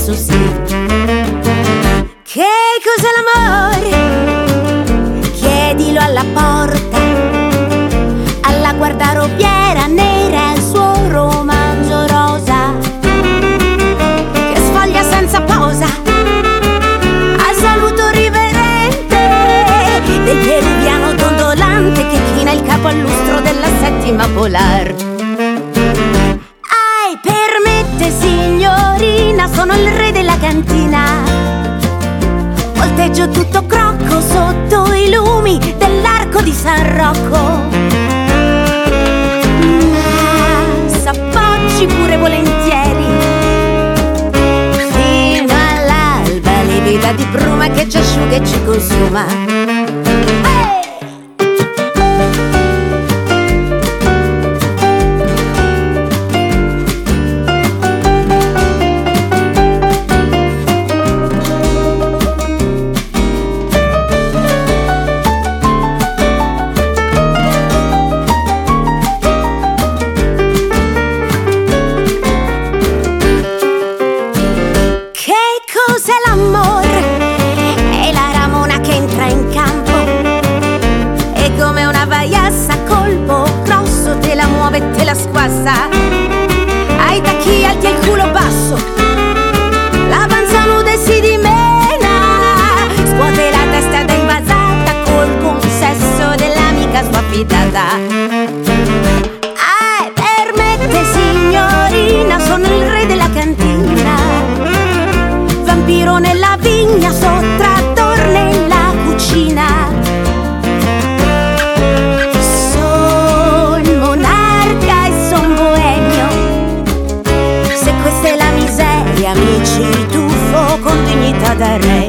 questo sì. Che cos'è l'amore? Chiedilo alla porta, alla guardarobiera nera e il suo romanzo rosa, che sfoglia senza posa al saluto riverente del peruviano dondolante che china il capo al lustro della settima polar. Ai, permette signorina, sono il re della cantina, volteggio tutto crocco sotto i lumi dell'arco di San Rocco. S'appoggi pure volentieri fino all'alba, livida di bruma che ci asciuga e ci consuma. Cos'è l'amore? È la ramona che entra in campo e come una vaiassa a colpo grosso te la muove e te la squassa. Ai tacchi alti e il culo basso, la panza nuda e si dimena, scuote la testa da invasata col consesso dell'amica sua fidata. Permette signorina, sono il re della cantina, vampiro nella vigna, sottrattor nella cucina. Son monarca e son boemio, se questa è la miseria mi ci tuffo con dignità da re.